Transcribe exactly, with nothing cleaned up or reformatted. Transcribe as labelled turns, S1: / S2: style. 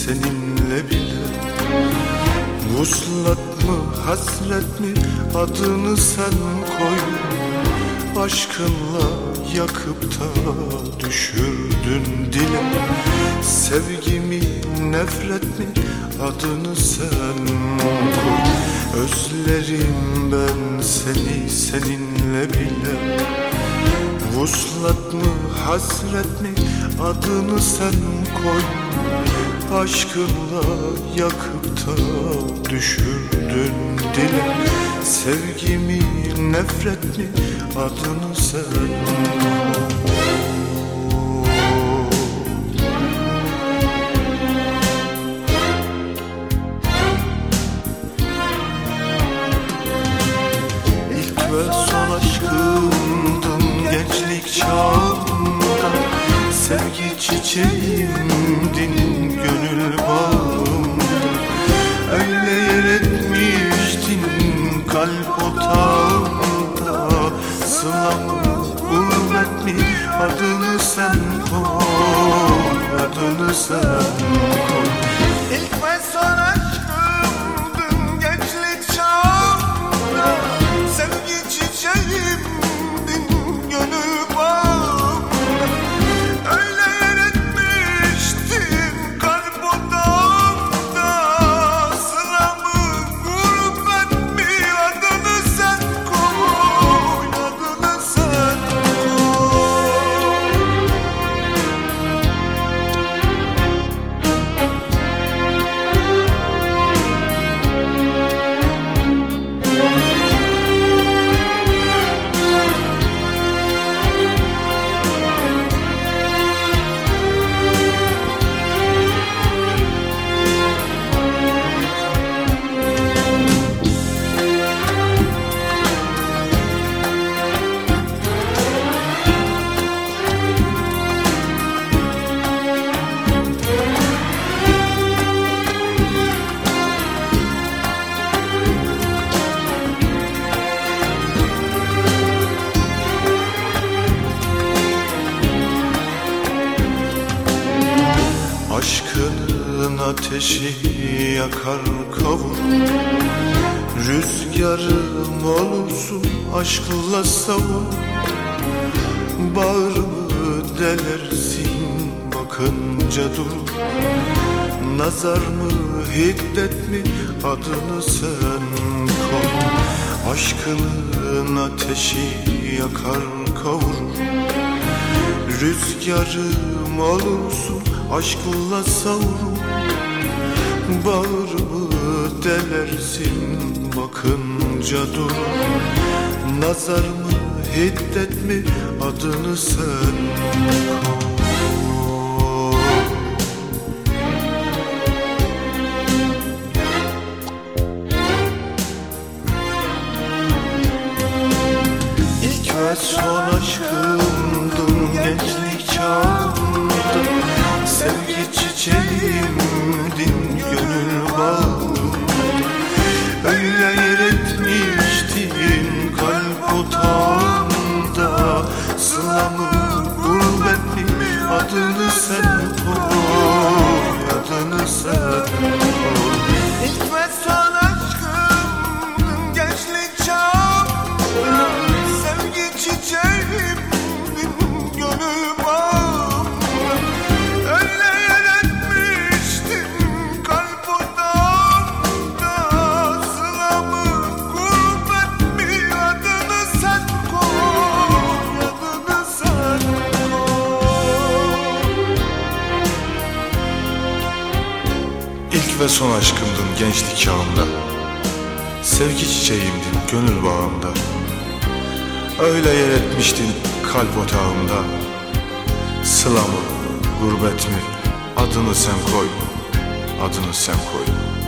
S1: seninle bile. Vuslat mı hasret mi adını sen koy. Aşkınla yakıp da düşürdün dile. Sevgimi nefret mi adını sen koy. Özlerim ben seni seninle bile. Vuslat mı hasret mi adını sen koy. Aşkınla yakıp da düşürdün dile. Sevgimi nefret mi adını sen koy. İlk ve son aşkımdın gençlik çağımda. Sevgi çiçeğimdin gönül bağımda. Öyle yer etmiştin kalp otağımda. Sılamı gurbet mi adını sen koy. Adını sen koy. İlk ve son aşkımdın gençlik çağımda. Sevgi çiçeğimdin gönül bağımda. Aşkının ateşi yakar kavur. Rüzgarım olursun aşkla savur. Bağrımı delersin bakınca dur. Nazar mı hiddet mi adını sen koy. Aşkının ateşi yakar kavur. Rüzgarım olursun aşkla savur. Bağrımı delersin bakınca dur. Nazar mı hiddet mi adını sen koy. İlk ve son aşkımdın gençlik çağımda. Sevgi çiçeğimdin gönül bağımda. Öyle yer etmiştin kalp otağımda. Sılamı gurbet mi adını sen koy. Adını sen koy. İlk ve son aşkımdın gençlik çağımda. Sevgi çiçeğimdin gönül bağımda. İlk ve son aşkımdın gençlik çağımda. Sevgi çiçeğimdin gönül bağımda. Öyle yer etmiştin kalp otağımda. Sıla mı gurbet mi adını sen koy. Adını sen koy.